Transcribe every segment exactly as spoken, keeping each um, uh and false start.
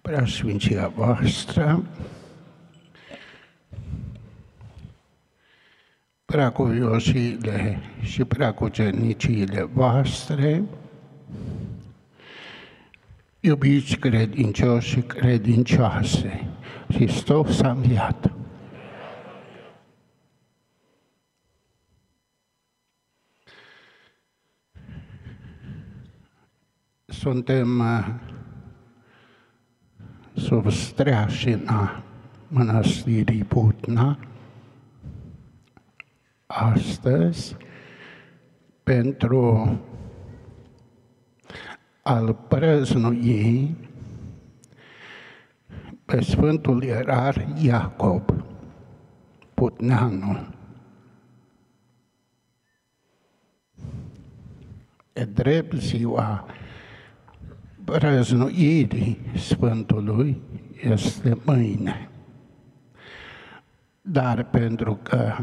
Preasfinția voastră, preacuvioșiile și preacuceniciile voastre, iubiți credincioși și credincioase, Hristos a înviat. Suntem sub streașina Mănăstirii Putna astăzi pentru a-l prăznui pe Sfântul Ierar Iacob Putneanul. E drept ziua prăznuirii Sfântului este mâine. Dar pentru că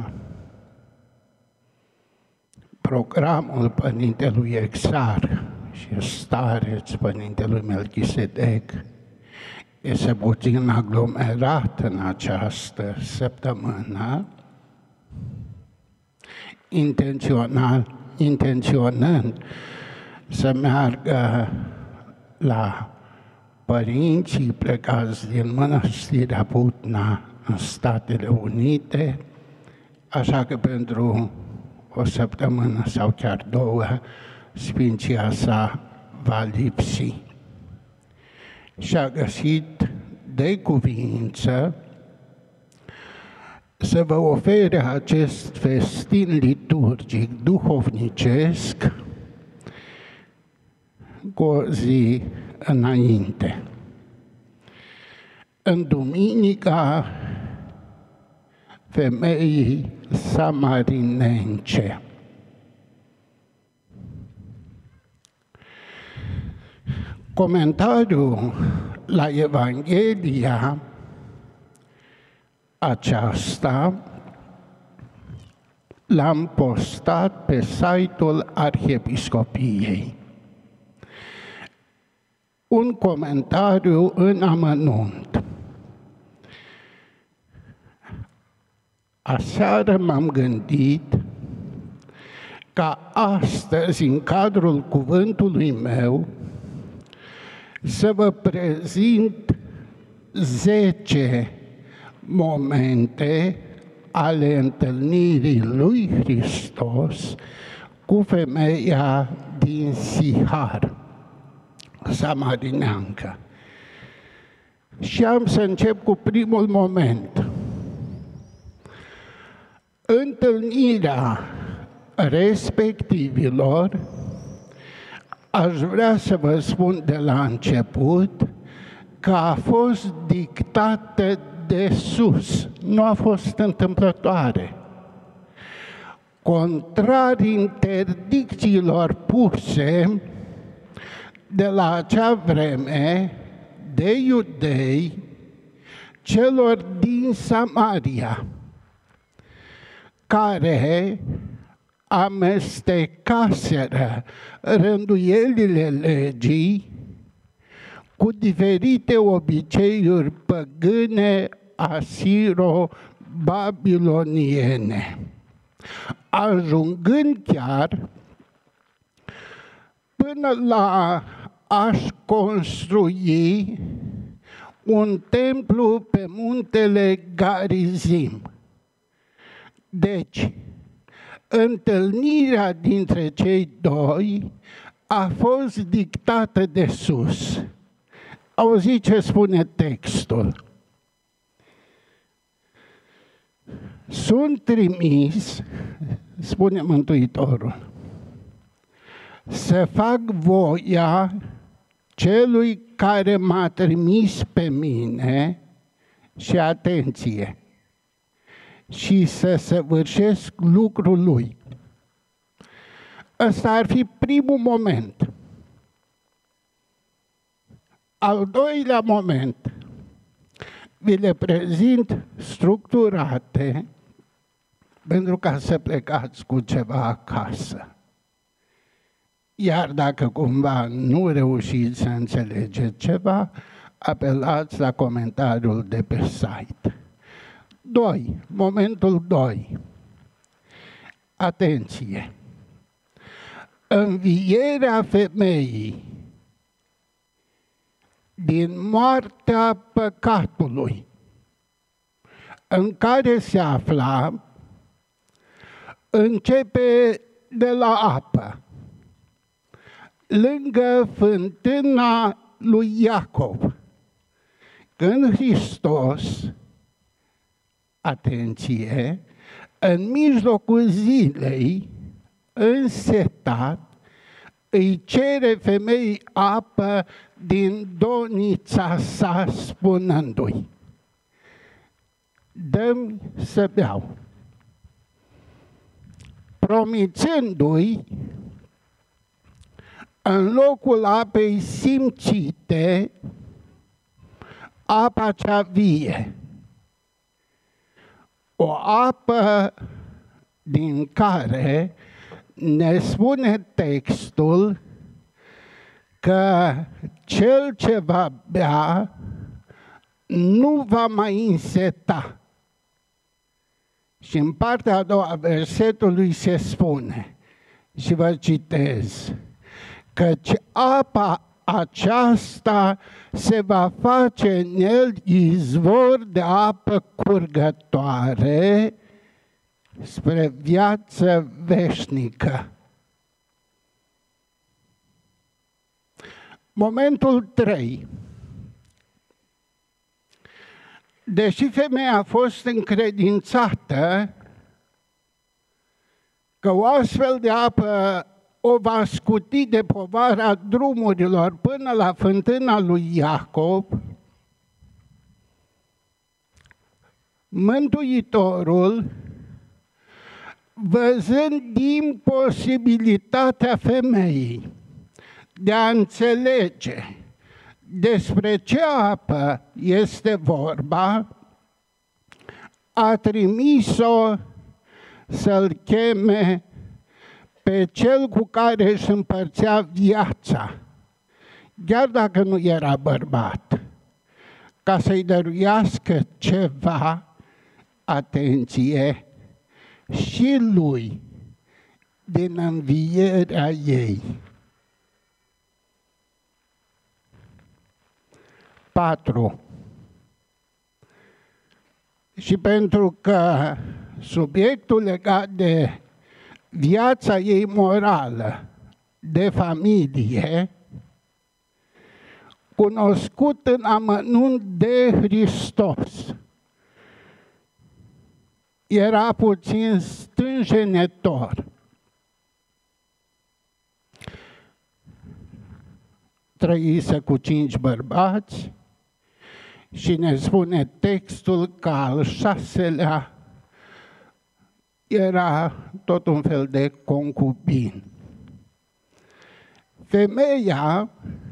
programul Părintelui Exar și stareț Părintelui Melchisedec este puțin aglomerat în această săptămână, intențional, intenționând să meargă la părinții plecați din Mănăstirea Putna în Statele Unite, așa că pentru o săptămână sau chiar două, Sfinția sa va lipsi. Și-a găsit de cuvință să vă ofere acest festin liturgic duhovnicesc cu o zi înainte. În duminica femeii samarinence. Comentariul la Evanghelia aceasta l-am postat pe site-ul Arhiepiscopiei. Un comentariu în amănunt. Aseară m-am gândit ca astăzi, în cadrul cuvântului meu, să vă prezint zece momente ale întâlnirii lui Hristos cu femeia din Sihar, samarineancă. Și am să încep cu primul moment. Întâlnirea respectivilor, aș vrea să vă spun de la început că a fost dictată de sus, nu a fost întâmplătoare. Contrar interdicțiilor puse de la acea vreme de iudei celor din Samaria, care amestecaseră rânduielile legii cu diferite obiceiuri păgâne asiro-babiloniene, ajungând chiar până la a-și construi un templu pe muntele Garizim. Deci, întâlnirea dintre cei doi a fost dictată de sus. Auziți ce spune textul. Sunt trimis, spune Mântuitorul, să fac voia celui care m-a trimis pe mine și atenție, și să săvârșesc lucrul lui. Ăsta ar fi primul moment. Al doilea moment, vi le prezint structurate pentru ca să plecați cu ceva acasă. Iar dacă cumva nu reușiți să înțelegeți ceva, apelați la comentariul de pe site. doi. Momentul doi. Atenție! Învierea femeii din moartea păcatului în care se afla începe de la apă, lângă fântâna lui Iacov. Când Hristos, atenție, în mijlocul zilei, însetat, îi cere femeii apă din donița sa, spunându-i: dă-mi să beau. Promițându-i, în locul apei simțite, apa cea vie. O apă din care ne spune textul că cel ce va bea nu va mai înseta. Și în partea a doua versetului se spune, și vă citez, căci apa aceasta se va face în el izvor de apă curgătoare spre viață veșnică. Momentul trei. Deși femeia a fost încredințată că o astfel de apă o va scuti de povara drumurilor până la fântâna lui Iacov, Mântuitorul, văzând imposibilitatea femeii de a înțelege despre ce apă este vorba, a trimis-o să-l cheme pe cel cu care își împărțea viața, chiar dacă nu era bărbat, ca să-i dăruiască ceva, atenție, și lui din învierea ei. patru. Și pentru că subiectul legat de viața ei morală, de familie, cunoscut în amănunt de Hristos, era puțin stânjenetor. Trăise cu cinci bărbați și ne spune textul că al șaselea era tot un fel de concubin. Femeia,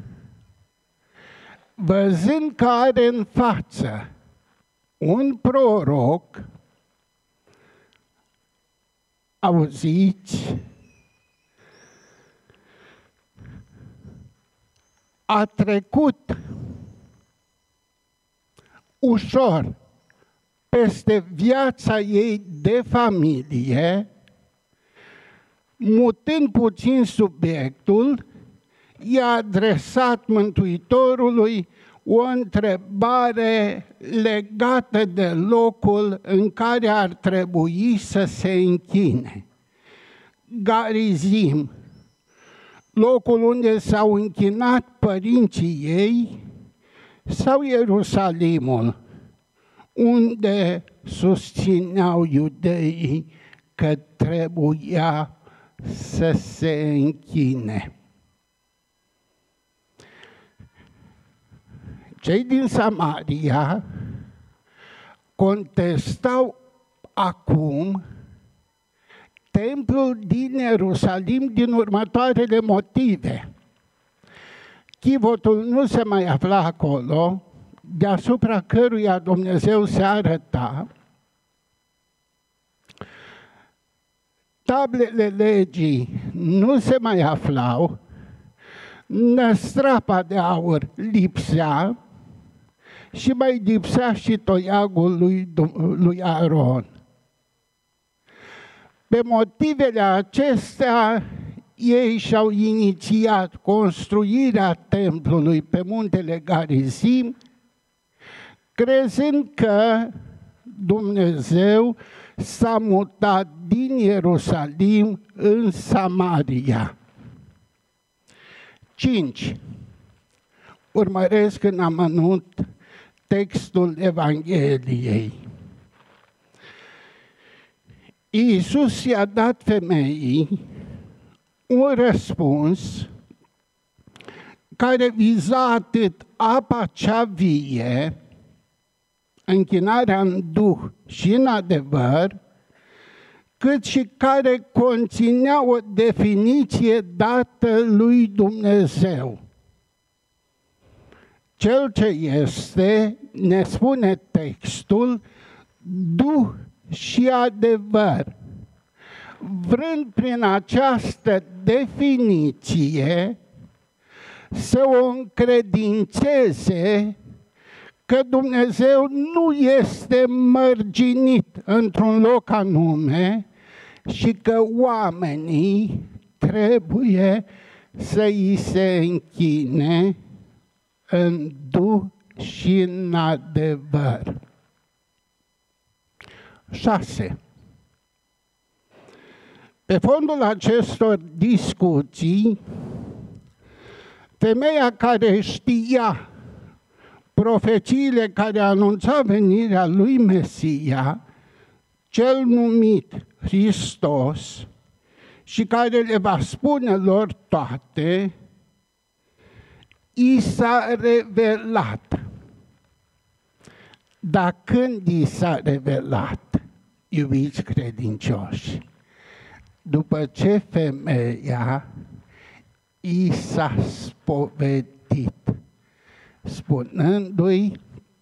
văzând că are în față un proroc, auziți, a trecut ușor peste viața ei de familie, mutând puțin subiectul, i-a adresat Mântuitorului o întrebare legată de locul în care ar trebui să se închine. Garizim, locul unde s-au închinat părinții ei, sau Ierusalimul, unde susțineau iudeii că trebuia să se închine. Cei din Samaria contestau acum templul din Ierusalim din următoarele motive. Chivotul nu se mai afla acolo, deasupra căruia Dumnezeu se arăta. Tablele legii nu se mai aflau, năstrapa de aur lipsea și mai lipsea și toiagul lui, lui Aaron. Pe motivele acestea, ei și-au inițiat construirea templului pe muntele Garizim, crezând că Dumnezeu s-a mutat din Ierusalim în Samaria. cinci. Urmăresc în amănunt textul Evangheliei. Iisus i-a dat femeii un răspuns care viza atât apa cea vie, închinarea în duh și în adevăr, cât și care conținea o definiție dată lui Dumnezeu. Cel ce este, ne spune textul, duh și adevăr, vrând prin această definiție să o încredințeze că Dumnezeu nu este mărginit într-un loc anume și că oamenii trebuie să îi se închine în duh și în adevăr. șase. Pe fondul acestor discuții, femeia care știa profețiile care anunța venirea lui Mesia, cel numit Hristos, și care le va spune lor toate, i s-a revelat. Dar când i s-a revelat, iubiți credincioși, după ce femeia i s-a spovedit, spunându-i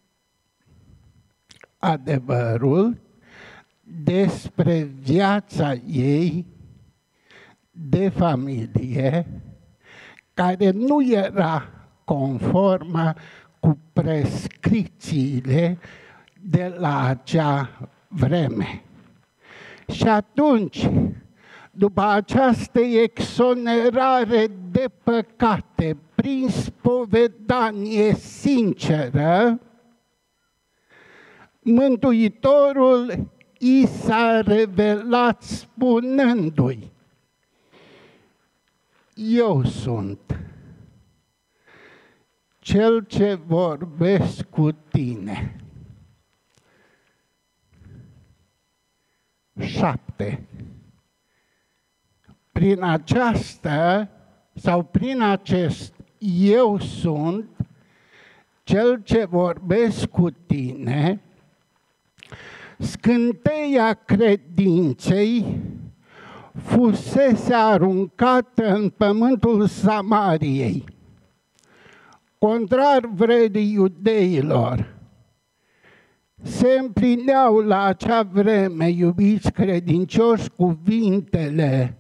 adevărul despre viața ei de familie, care nu era conformă cu prescripțiile de la acea vreme. Și atunci, după această exonerare de păcate, prin spovedanie sinceră, Mântuitorul i s-a revelat spunându-i: eu sunt cel ce vorbesc cu tine. Șapte. Prin aceasta sau prin acest eu sunt cel ce vorbesc cu tine, scânteia credinței fusese aruncată în pământul Samariei. Contrar vredii iudeilor, se împlineau la acea vreme, iubiți credincioși, cuvintele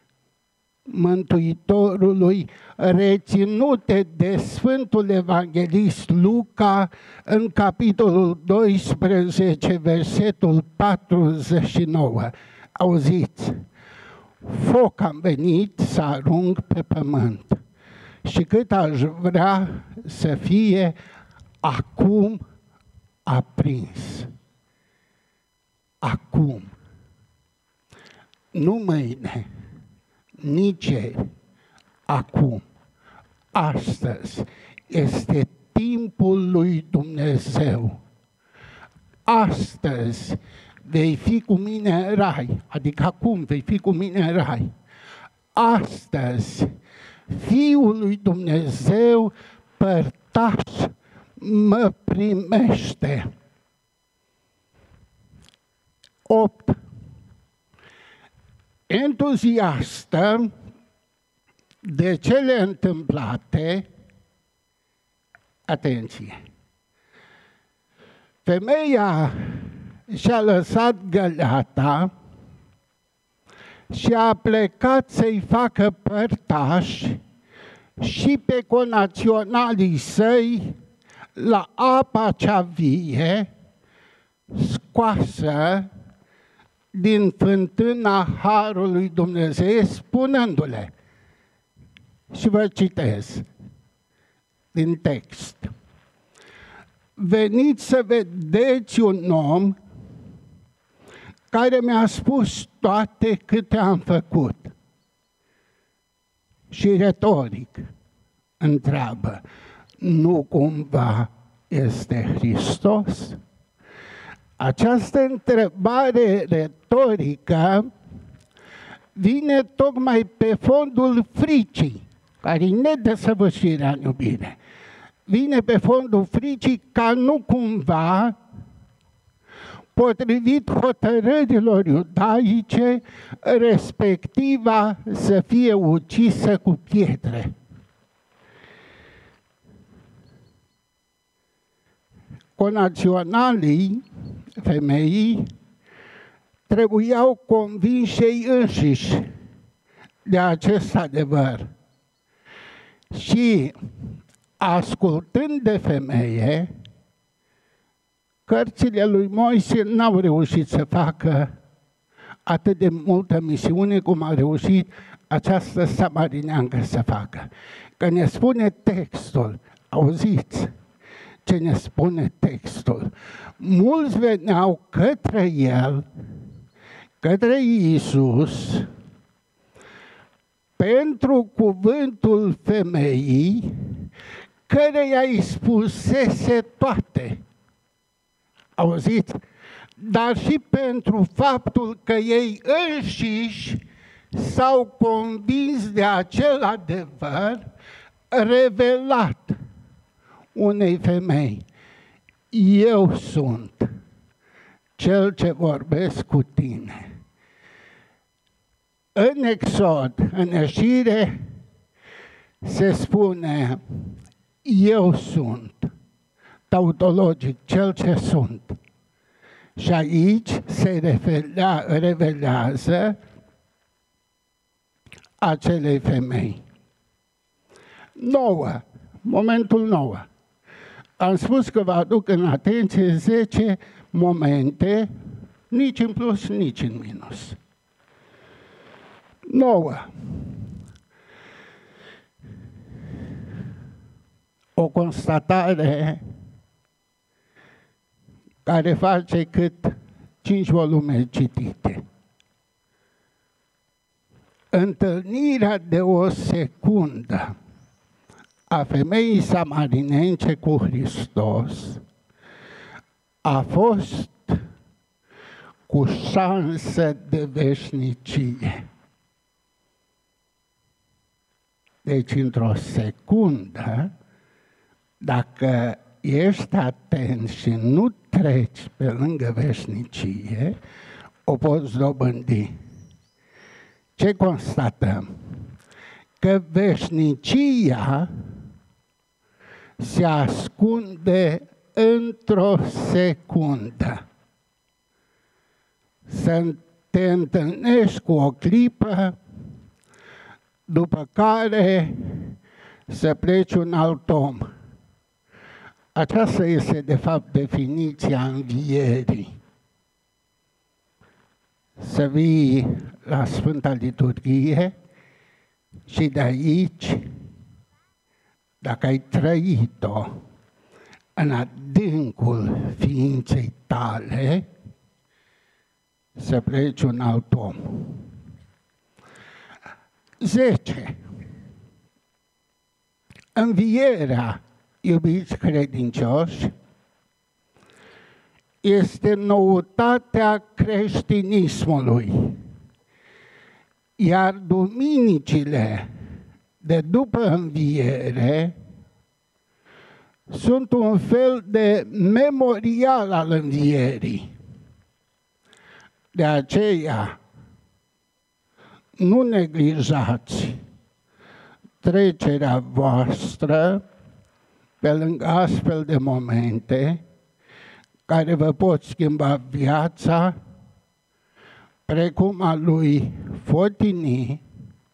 Mântuitorului reținute de Sfântul Evanghelist Luca în capitolul doisprezece, versetul patruzeci și nouă. Auziți, foc am venit să arunc pe pământ și cât aș vrea să fie acum aprins. Acum. Nu mâine, nici ieri, acum, astăzi, este timpul lui Dumnezeu. Astăzi vei fi cu mine în rai, adică acum vei fi cu mine în rai. Astăzi, Fiul lui Dumnezeu, părtaș, mă primește. Opt. Entuziastă de cele întâmplate, atenție, femeia și-a lăsat găleata și a plecat să-i facă părtași și pe conaționalii săi la apa cea vie, scoasă din fântâna Harului Dumnezeu, spunându-le, și vă citez din text, veniți să vedeți un om care mi-a spus toate câte am făcut. Și retoric întreabă, nu cumva este Hristos? Această întrebare retorică vine tocmai pe fondul fricii, care e nedesăvârșirea în iubire. Vine pe fondul fricii ca nu cumva, potrivit hotărârilor iudaice, respectiva să fie ucisă cu pietre. Conaționalii femeii trebuiau convinși ei înșiși de acest adevăr. Și ascultând de femeie, cărțile lui Moise n-au reușit să facă atât de multă misiune cum a reușit această samarineancă să facă. Că ne spune textul, auziți ce ne spune textul, mulți veneau către el, către Iisus, pentru cuvântul femeii, căreia îi spusese toate. Auziți? Dar și pentru faptul că ei înșiși s-au convins de acel adevăr revelat unei femei. Eu sunt cel ce vorbesc cu tine. În Exod, în ieșire, se spune, eu sunt, tautologic, cel ce sunt. Și aici se revelea, revelează acelei femei. Nouă, momentul nouă. Am spus că vă aduc în atenție zece momente, nici în plus, nici în minus. Nouă. O constatare care face cât cinci volume citite. Întâlnirea de o secundă a femeii samarinence cu Hristos a fost cu șansă de veșnicie. Deci, într-o secundă, dacă ești atent și nu treci pe lângă veșnicie, o poți dobândi. Ce constatăm? Că veșnicia se ascunde într-o secundă. Să te întâlnești cu o clipă, după care să pleci un alt om. Aceasta este, de fapt, definiția învierii. Să vii la Sfânta Liturghie și de aici, dacă ai trăit-o în adâncul ființei tale, să pleci un alt om. Zece. Învierea, iubiți credincioși, este noutatea creștinismului, iar duminicile de după înviere sunt un fel de memorial al învierii. De aceea, nu neglijați trecerea voastră pe lângă astfel de momente care vă pot schimba viața, precum a lui Fotini,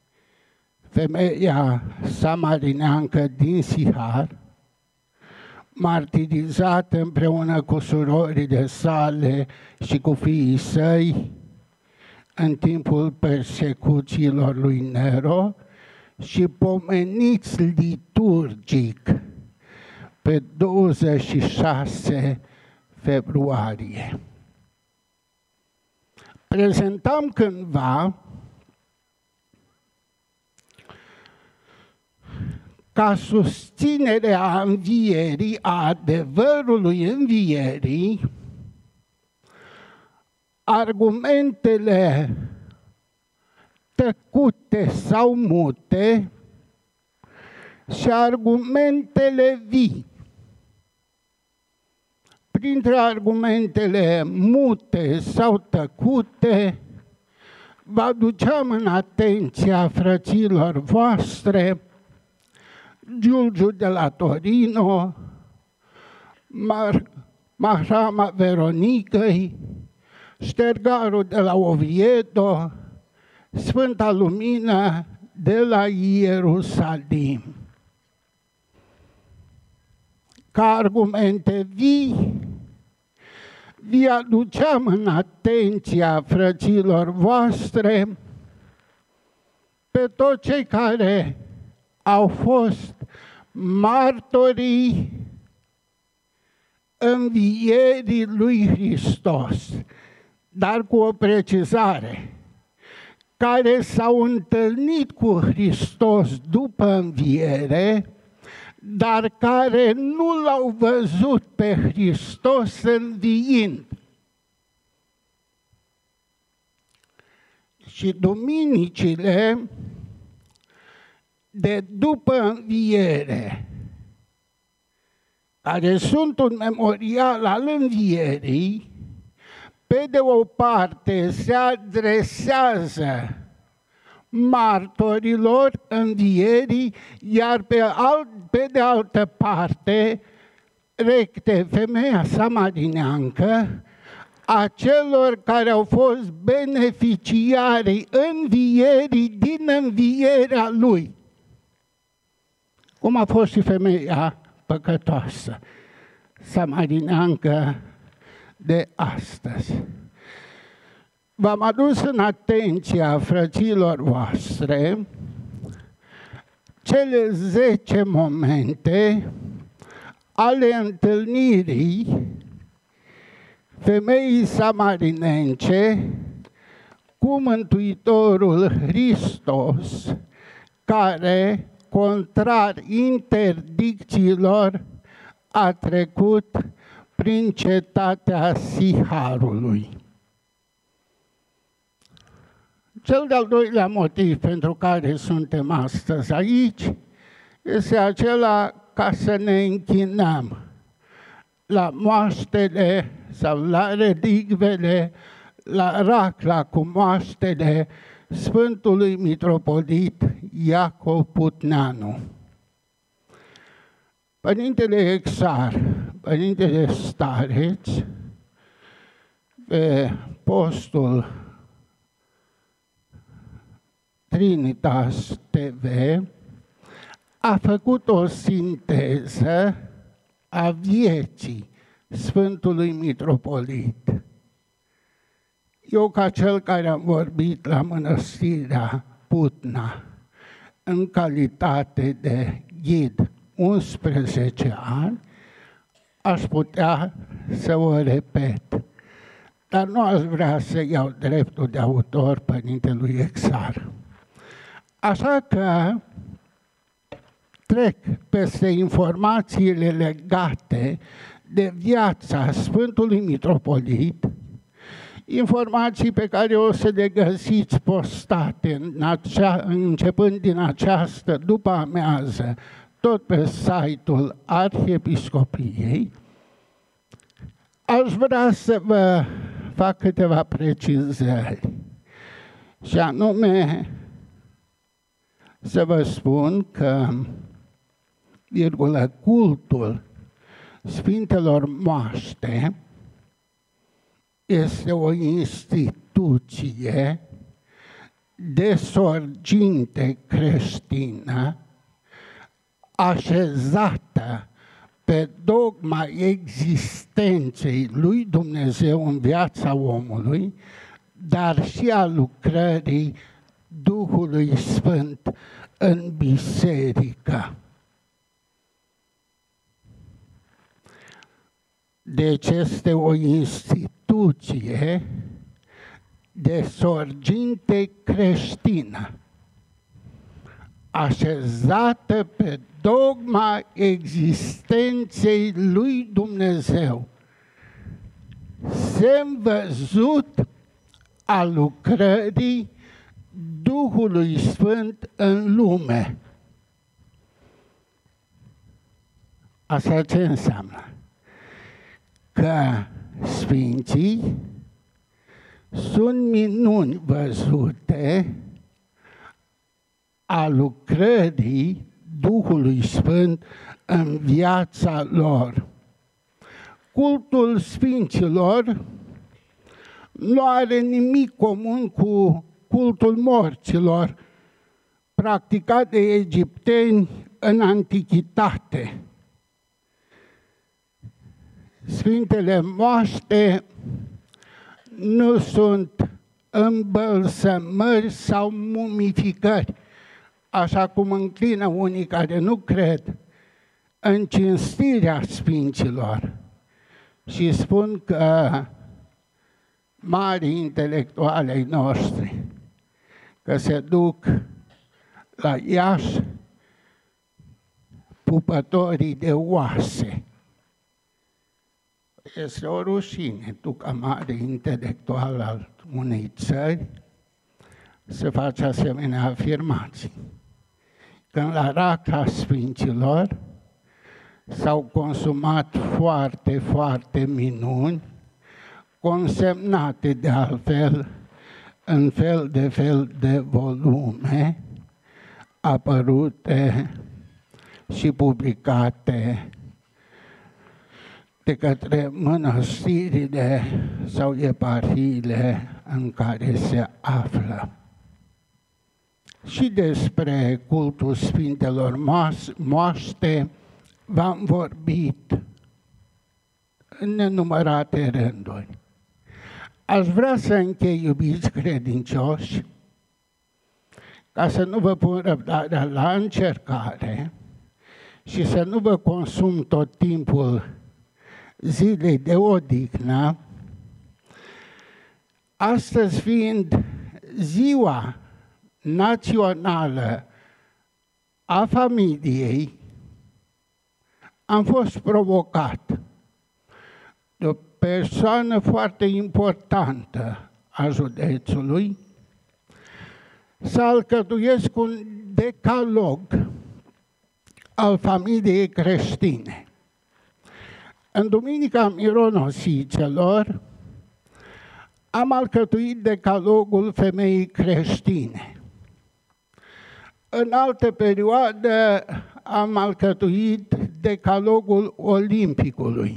femeia samarineancă din Sihar, martirizat împreună cu surorile sale și cu fiii săi în timpul persecuțiilor lui Nero și pomeniți liturgic pe douăzeci și șase februarie. Prezentam cândva ca susținere a învierii, a adevărului învierii, argumentele tăcute sau mute și argumentele vii. Printre argumentele mute sau tăcute, vă aduceam în atenția frăților voastre Giulgiu de la Torino, Mar Mahrama Veronicăi, Ștergarul de la Oviedo, Sfânta Lumină de la Ierusalim. Ca argumente vii, vi aduceam în atenția frăților voastre pe toți cei care au fost martorii învierii lui Hristos, dar cu o precizare, care s-au întâlnit cu Hristos după înviere, dar care nu l-au văzut pe Hristos înviind. Și duminicile de după înviere, care sunt un memorial al învierii, pe de o parte se adresează martorilor învierii, iar pe, alt, pe de altă parte, recte, femeia samarineancă, a celor care au fost beneficiarii învierii din învierea lui. Cum a fost și femeia păcătoasă, samarineancă de astăzi. V-am adus în atenția frăților voastre cele zece momente ale întâlnirii femeii samarinence cu Mântuitorul Hristos, care, contrar interdicțiilor, a trecut prin cetatea Siharului. Cel de-al doilea motiv pentru care suntem astăzi aici este acela ca să ne închinăm la moaștele sau la relicvele, la racla cu moaștele Sfântului Mitropolit Iacov Putneanu. Părintele Exar, Părintele Stareț, pe postul Trinitas T V, a făcut o sinteză a vieții Sfântului Mitropolit. Eu, ca cel care am vorbit la Mănăstirea Putna, în calitate de ghid unsprezece ani, aș putea să o repet. Dar nu aș vrea să iau dreptul de autor Părintelui Exar. Așa că trec peste informațiile legate de viața Sfântului Mitropolit, informații pe care o să le găsiți postate în acea, începând din această după amiază, tot pe site-ul Arhiepiscopiei. Aș vrea să vă fac câteva precizări, și anume să vă spun că, virgulă, cultul Sfintelor Moaște este o instituție de sorginte creștină așezată pe dogma existenței lui Dumnezeu în viața omului, dar și a lucrării Duhului Sfânt în biserică. Deci este o instituție de sorginte creștină, așezată pe dogma existenței lui Dumnezeu, semn văzut a lucrării Duhului Sfânt în lume. Asta ce înseamnă? Că Sfinții sunt minuni văzute a lucrării Duhului Sfânt în viața lor. Cultul Sfinților nu are nimic comun cu cultul morților practicat de egipteni în antichitate. Sfintele moaște nu sunt îmbălsămări sau mumificări, așa cum înclină unii care nu cred în cinstirea Sfinților și spun că mari intelectuali ai noștri, că se duc la Iași pupătorii de oase. Este o rușine, tu ca mare intelectual al unei țări, să faci asemenea afirmații. Când la Racla Sfinților s-au consumat foarte, foarte minuni, consemnate de altfel în fel de fel de volume, apărute și publicate de către mănăstirile sau eparhiile în care se află. Și despre cultul Sfintelor Moaște v-am vorbit în nenumărate rânduri. Aș vrea să închei, iubiți credincioși, ca să nu vă pun răbdarea la încercare și să nu vă consum tot timpul zilei de odihnă, astăzi fiind ziua națională a familiei, am fost provocat de o persoană foarte importantă a județului să alcătuiesc un decalog al familiei creștine. În Duminica Mironosițelor am alcătuit decalogul femeii creștine. În altă perioadă am alcătuit decalogul olimpicului.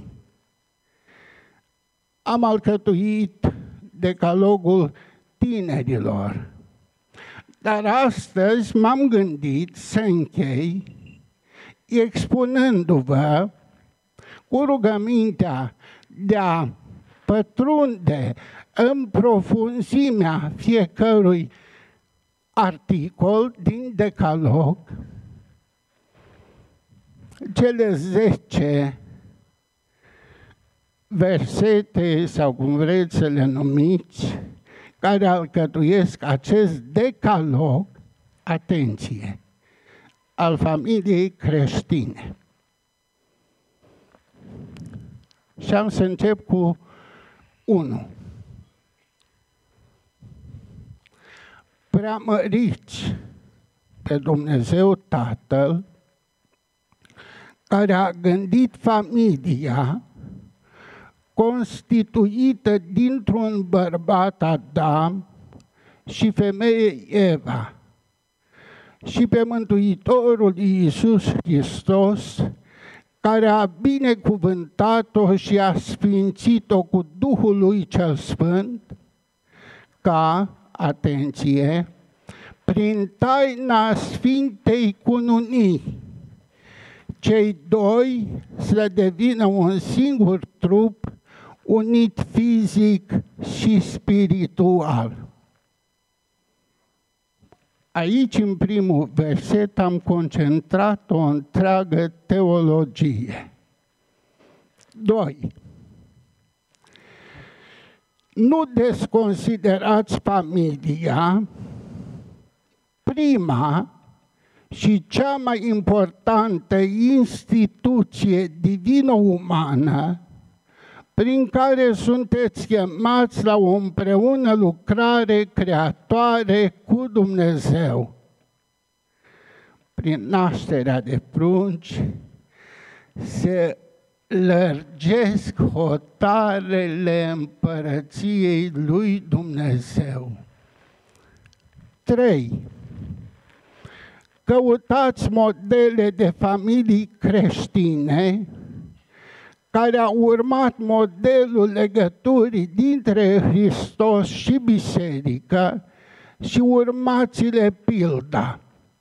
Am alcătuit decalogul tinerilor. Dar astăzi m-am gândit să închei expunându-vă cu rugămintea de a pătrunde în profunzimea fiecărui articol din decalog cele zece versete, sau cum vreți să le numiți, care alcătuiesc acest decalog, atenție, al familiei creștine. Și am să încep cu unu. Preamăriți pe Dumnezeu Tatăl, care a gândit familia constituită dintr-un bărbat Adam și femeie Eva, și pe Mântuitorul Iisus Hristos, care a binecuvântat-o și a sfințit-o cu Duhul lui cel Sfânt, ca, atenție, prin taina Sfintei Cununii, cei doi să devină un singur trup, unit fizic și spiritual. Aici, în primul verset, am concentrat o întreagă teologie. Doi. Nu desconsiderați familia, prima și cea mai importantă instituție divino-umană prin care sunteți chemați la o împreună lucrare creatoare cu Dumnezeu. Prin nașterea de prunci se lărgesc hotarele împărăției lui Dumnezeu. Trei. Căutați modele de familii creștine care au urmat modelul legăturii dintre Hristos și biserică și urmați-le pilda.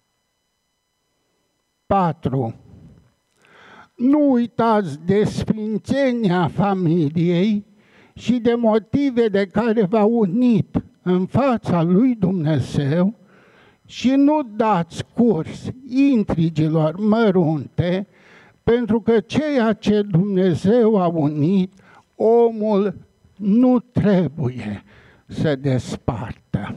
Patru. Nu uitați de sfințenia familiei și de motivele care v-au unit în fața lui Dumnezeu și nu dați curs intrigilor mărunte, pentru că ceea ce Dumnezeu a unit, omul nu trebuie să despartă.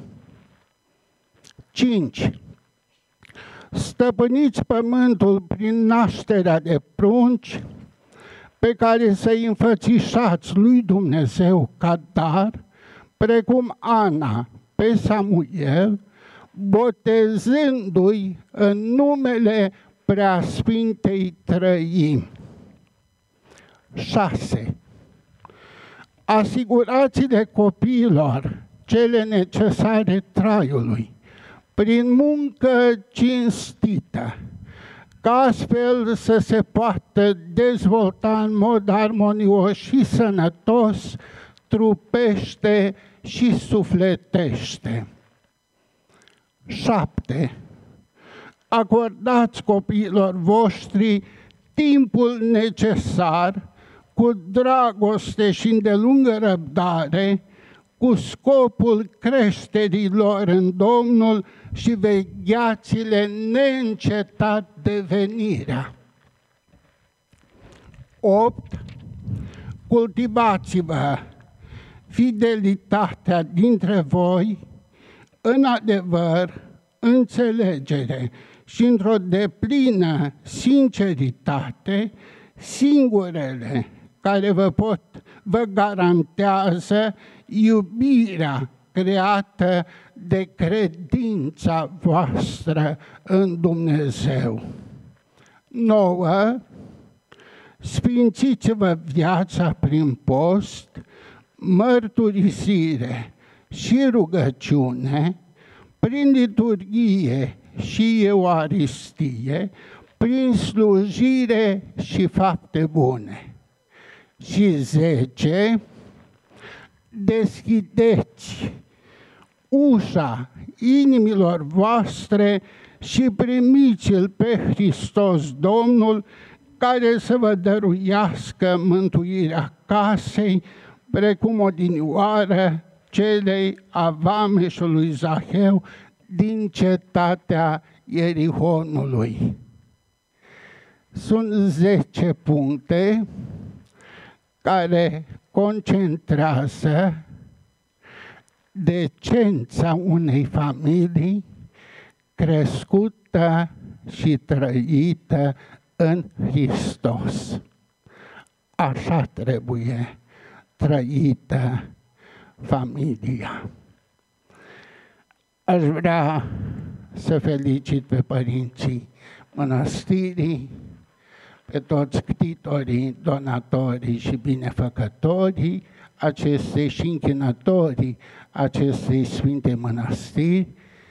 Cinci. Stăpâniți pământul prin nașterea de prunci, pe care să-i înfățișați lui Dumnezeu ca dar, precum Ana pe Samuel, botezându-i în numele Preasfintei Trăimi. Șase. Asigurați-le copiilor cele necesare traiului, prin muncă cinstită, ca astfel să se poată dezvolta în mod armonios și sănătos, trupește și sufletește. Șapte. Acordați copiilor voștri timpul necesar, cu dragoste și îndelungă răbdare, cu scopul creșterii lor în Domnul și vegheați-le neîncetat de venirea. Opt. Cultivați-vă fidelitatea dintre voi în adevăr, înțelegere și într-o deplină sinceritate, singurele care vă pot, vă garantează iubirea creată de credința voastră în Dumnezeu. Nouă. Sfințiți-vă viața prin post, mărturisire și rugăciune, prin liturghie și euaristie, prin slujire și fapte bune. Și zece. Deschideți ușa inimilor voastre și primiți-L pe Hristos Domnul, care să vă dăruiască mântuirea casei, precum odinioară celei a vameșului Zaheu din cetatea Ierihonului. Sunt zece puncte care concentrează decența unei familii crescută și trăită în Hristos. Așa trebuie trăită familia. Aș vrea să felicit pe părinții mănăstirii, pe toți ctitorii, donatorii și binefăcătorii acestei și închinătorii acestei Sfinte Mănăstiri,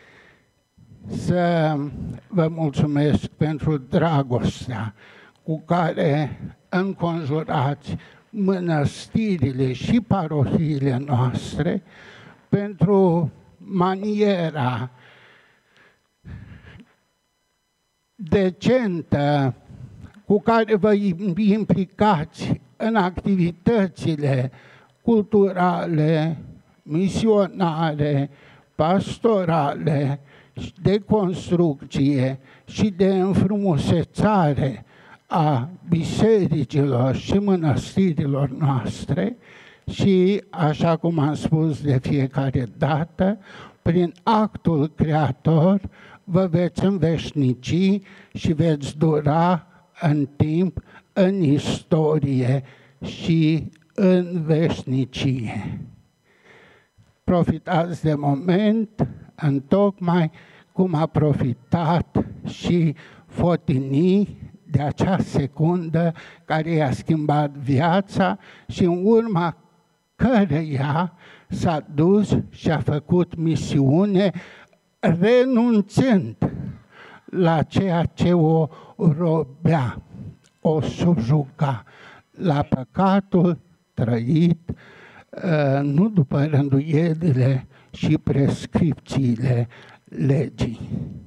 să vă mulțumesc pentru dragostea cu care înconjurați mănăstirile și parohiile noastre, pentru maniera decentă cu care vă implicați în activitățile culturale, misionare, pastorale, de construcție și de înfrumusețare a bisericilor și mănăstirilor noastre și, așa cum am spus de fiecare dată, prin actul creator vă veți înveșnici și veți dura în timp, în istorie și în veșnicie. Profitați de moment, întocmai cum a profitat și Fotini de acea secundă care i-a schimbat viața și în urma căreia s-a dus și a făcut misiune renunțând la ceea ce o robea, o subjuga, la păcatul trăit, nu după rânduielile și prescripțiile legii.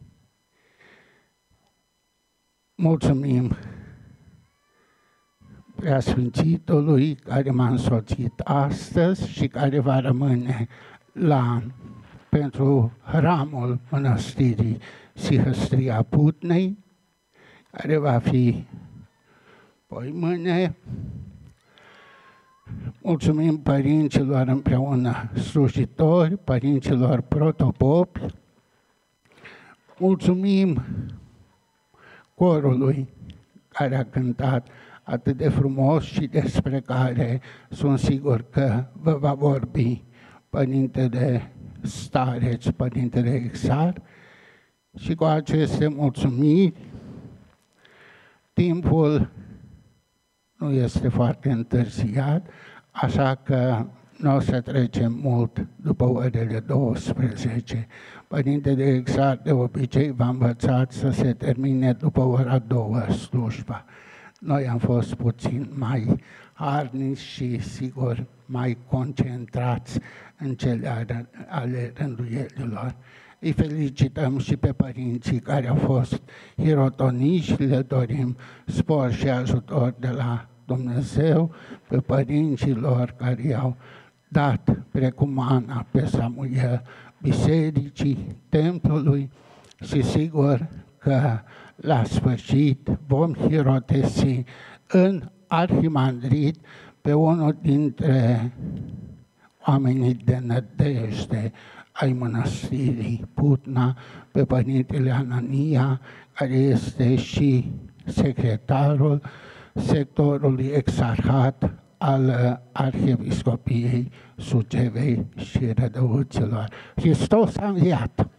Mulțumim Preasfințitului care m-a însoțit astăzi și care va rămâne la, pentru hramul mănăstirii Sihăstria Putnei, care va fi poi mâine. Mulțumim părinților împreună slujitori, părinților protopopi. Mulțumim corului care a cântat atât de frumos și despre care sunt sigur că vă va vorbi Părintele Stareț, Părintele Exar. Și cu aceste mulțumiri, timpul nu este foarte întârziat, așa că nu o să trecem mult după orele douăsprezece. Părintele Exar de obicei v-a învățat să se termine după ora două slujba. Noi am fost puțin mai harnici și, sigur, mai concentrați în cele ale rânduielilor. Îi felicităm și pe părinții care au fost hirotoniți și le dorim spor și ajutor de la Dumnezeu, pe părinții lor care i-au dat, precum Ana, pe Samuel, bisericii, templului și sigur că la sfârșit vom hirotesi în Arhimandrit pe unul dintre oamenii de nădejde ai mănăstirii Putna, pe Părintele Anania, care este și secretarul sectorului exarhat al Arhiepiscopiei Sucevei și Rădăuților. Hristos a înviat!